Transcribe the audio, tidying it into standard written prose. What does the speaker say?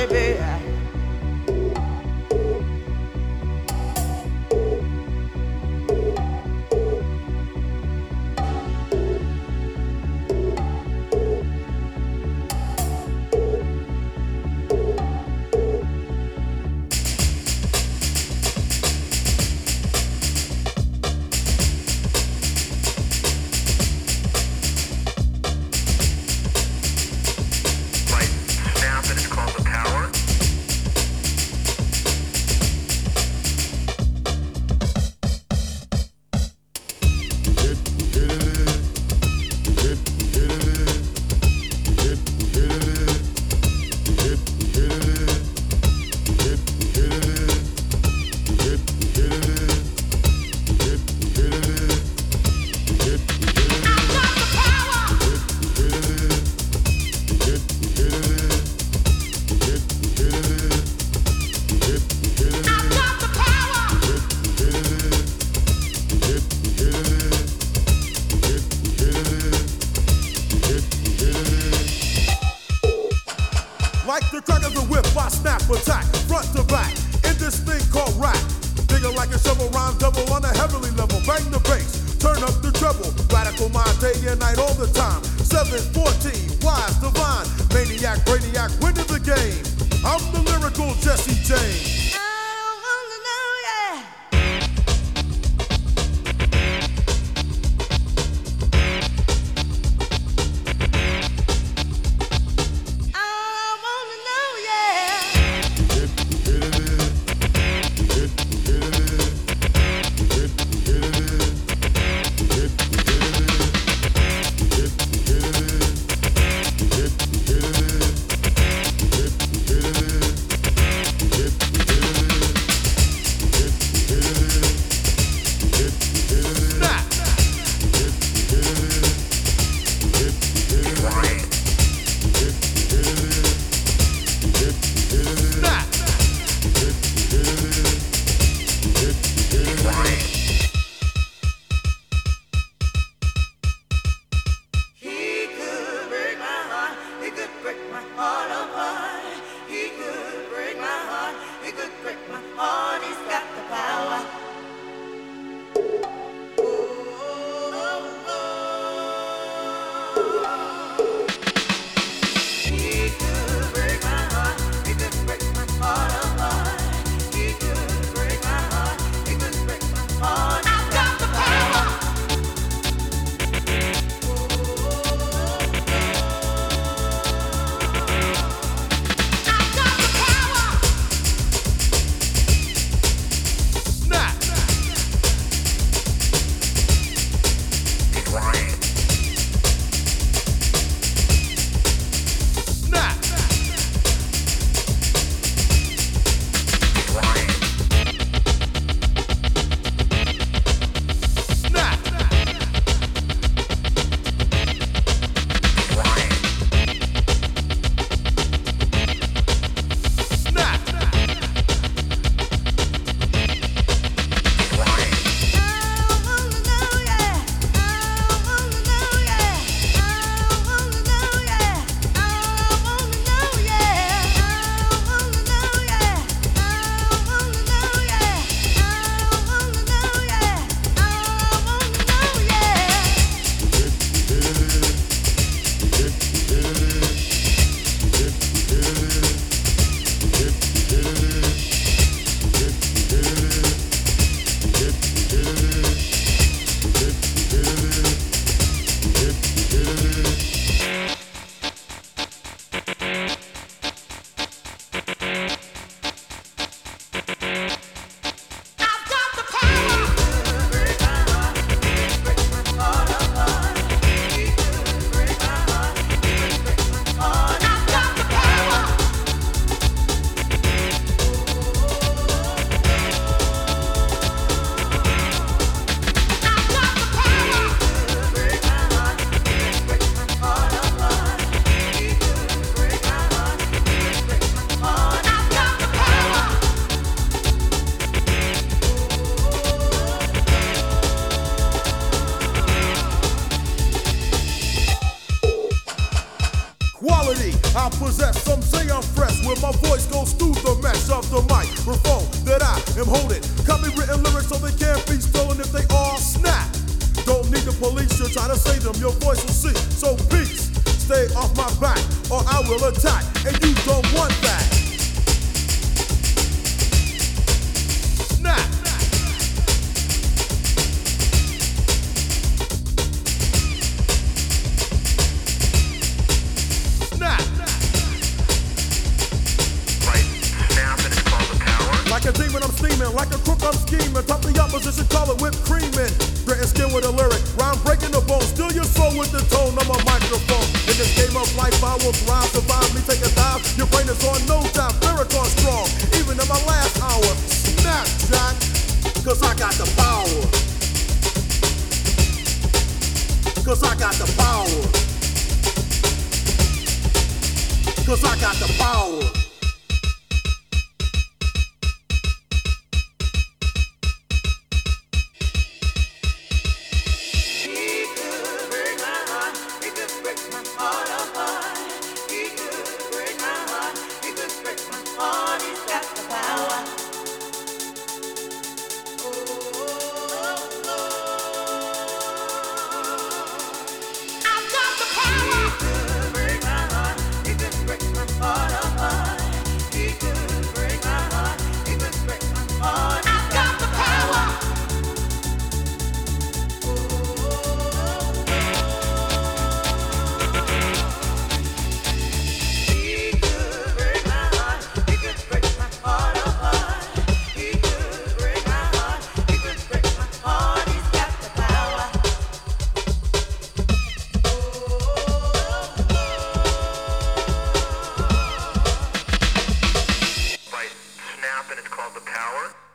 baby. Like the crack of the whip, I snap attack, front to back, in this thing called rap. Digging like a shovel, rhyme double on a heavenly level. Bang the bass, turn up the treble. Radical mind day and night all the time. 714, wise, divine, maniac, brainiac, winning the game. I'm the lyrical Jesse James. I possess, some say I'm fresh, where my voice goes through the mesh of the microphone that I am holding. Copywritten lyrics so they can't be stolen if they all snap. Don't need the police, you're trying to say them, your voice will see. So peace, stay off my back, or I will attack, and you don't want that. Snap. Like a demon, I'm steaming. Like a crook, I'm scheming. Top the opposition, call it whipped creaming. Grit and skin with a lyric. Rhyme breaking the bone. Steal your soul with the tone of a microphone. In this game of life, I will thrive. Survive me, take a dive. Your brain is on no time. Lyric on strong. Even in my last hour. Snap, Jack. Cause I got the power. Cause I got the power. Cause I got the power. And it's called The Power.